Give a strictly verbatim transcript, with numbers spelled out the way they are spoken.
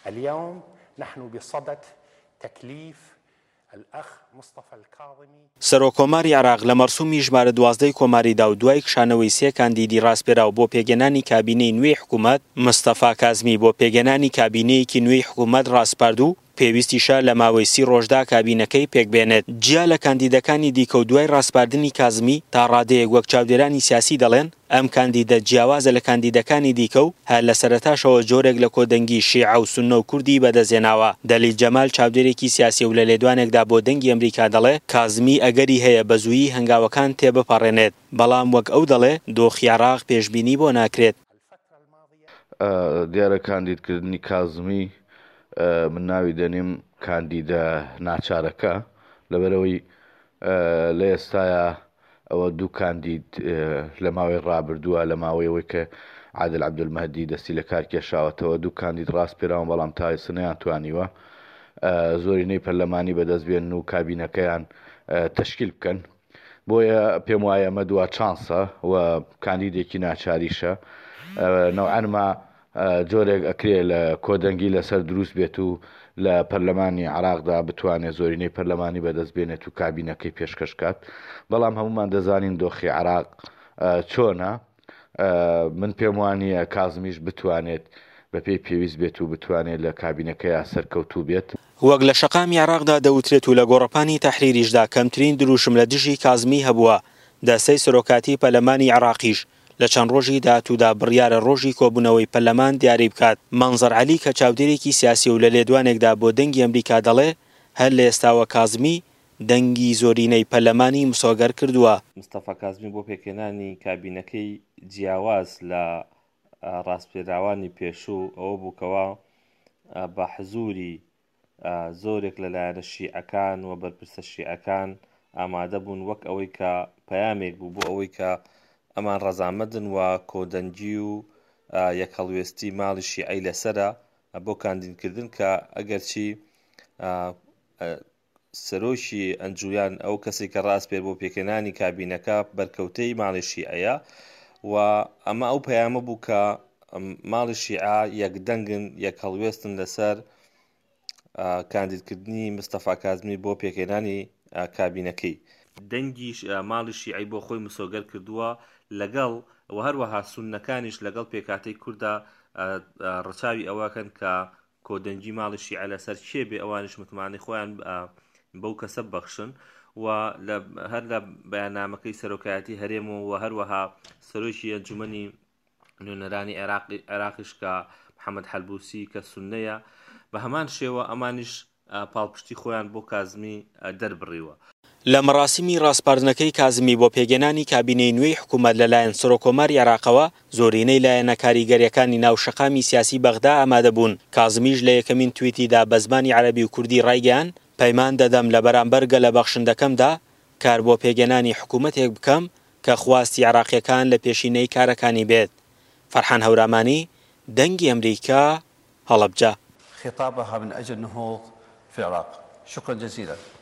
اليوم نحن بصدد تكليف الأخ مصطفى الكاظمي سەرۆکۆماری عێراق لە مەرسومی ژمارە دوازدەی کۆماریدا و دوای کشانەوەی سێ کاندیدی ڕاستپێراو بۆ پێگەنانی کابینەی نوێی حکوومەت مستەفا کازمی بۆ پێگەنانی کابینەیەکی نوێی حکوومەت ڕاستپارد و پێویستیشە لە ماوەی سی ڕۆژدا کابینەکەی پێکبێنێت. جیا لە کاندیدەکانی دیکە و دوای ڕاستپاردنی کازمی تا ڕادەیەک وەک چاودێرانی سیاسی دەڵێن ئەم کاندیدە جیاوازە لە کاندیدەکانی دیکە و هەر لە سەرەتاشەوە جۆرێک لە کۆدەنگی شیعە و سوننە و کوردی بەدەستهێناوە. دەلیل جەمال چاودێرێکی سیاسی و لە لێدوانێکدا بۆ دەنگی ئەمریکا دەڵێ کازمی ئەگەری هەیە بە زوویی هەنگاوەکان تێبپەڕێنێت، بەڵام وەک ئەو دەڵێ دۆخی عێراق پێشبینی بۆ ناکرێت. دیارە کاندیدکردنی کازمی من ناوی دەنیم کاندیدە ناچارەکە لەبەرەوەی لە ئێستاە ئەوە دوو کاندید لە ماوەی ڕابردووە لە ماوەیەوەی کە عادل عەبدولمەهدی دەستی لە کار کێشاوەتەوە دوو کاندید ڕاستپێراون بەڵام تا ئێستا نەیانتوانیوە زۆرینەی پەرلەمانی بەدەستبێن و کابینەکەیان تەشکیل بکەن. بۆیە پێم وایە ئەمە دووە چانسە و کاندیدێکی ناچاریشە نەوعەنما جۆرێک ئەکرێ لە کۆدەنگی لەسەر دروست بێت و لە پەرلەمانی عێراقدا بتوانێت زۆرینەی پەرلەمانی بەدەستبێنێت و کابینەکەی پێشکەشکات. بەڵام هەمومان دەزانین دۆخی عێراق چۆنە. من پێم وانییە کازمیش بتوانێت بە پێی پێویست بێت و بتوانێت لە کابینەکەی سەرکەوتوو بێت. وەک لە شەقامی عێراقدا دەوترێت و لە گۆڕەپانی تەحریریشدا کەمترین دروشم لە دژی کازمی هەبووە. دەسەی سەرۆکاتی پەرلەمانی عێراقیش لە چەند ڕۆژی داهاتوودا بڕیارە ڕۆژی کۆبوونەوەی پەرلەمان دیاری بکات. مەنزەر عەلی کە چاودێرێکی سیاسی و لە لێدوانێکدا بۆ دەنگی ئەمریکا دەڵێ هەر لە ئێستاوە کازمی دەنگی زۆرینەی پەرلەمانی مسۆگەر کردووە. مستەفا کازمی بۆ پێکهێنانی کابینەکەی جیاواز لە ڕاستپێراوانی پێشوو ئەوە بووکەوە بە حزوری زۆرێک لەلایەنە شیعەکان و بەرپرسە شیعەکان ئامادە بوون وەک ئەوەی کە پەیامێک بوو بۆ ئەوەی کە ئەمان ڕەزامەندن و کۆدەنگی و یەکهەڵوێستی ماڵی شیعەی لەسرە بۆ کاندیدکردن کە ئەگەرچی سەرۆکی ئەنجویان ئەو کەسی کە ڕاست پێ بۆ پێکهێنانی کابینەکە بەرکەوتەی ماڵی شیعەیە و ئەمە ئەو پەیامە بوو کە ماڵی شیعە یەکدەنگن یەکهەڵوێستن لەسەر کاندیدکردنی مستەفا کازمی بۆ پێکهێنانی کابینەکەی. دەنگی ماڵی شیعەی بۆ خۆی مسۆگەر کردووە لەگەڵ و هەروەها سوننەکانیش لەگەڵ پێکاتەی کووردا ڕەچاوی ئەوەکەن کە کۆدەنگی ماڵی شیعە لەسەر کێ بێ ئەوانش متمانەی خۆیان بەو کەسە بەخشن و هەر لە بەیاننامەکەی سەرۆکایەتی هەرێمەوە و هەروەها سەرۆکی ئەنجومەنی نوێنەرانی عێراقیش کە محەممەد حەلبووسی کە سوننەیە بە هەمان شێوە ئەمانیش پاڵپشتی خۆیان بۆ کازمی دەربڕیوە. لە مەراسیمی ڕاستپاردنەکەی کازمی بۆ پێگەنانی کابینەی نوێی حکوومەت لەلایەن سەرۆکۆماری عێراقەوە زۆرینەی لایەنە کاریگەریەکانی ناوشەقامی سیاسی بەغدا ئامادە بوون. کازمیش لە یەکەمین تویتیدا بە زمانی عەرەبی و کوردی ڕایگەیاند پەیمان دەدەم لە بەرامبەر گەلە بەخشندەکەمدا کار بۆ پێگەنانی حکوومەتێک بکەم کە خواستی عێراقیەکان لە پێشینەی کارەکانی بێت. فەرحان هەورامانی دەنگی ئەمریکا هەڵەبجە. خطابها من أجل النهوض في العراق. شكرا جزيلا.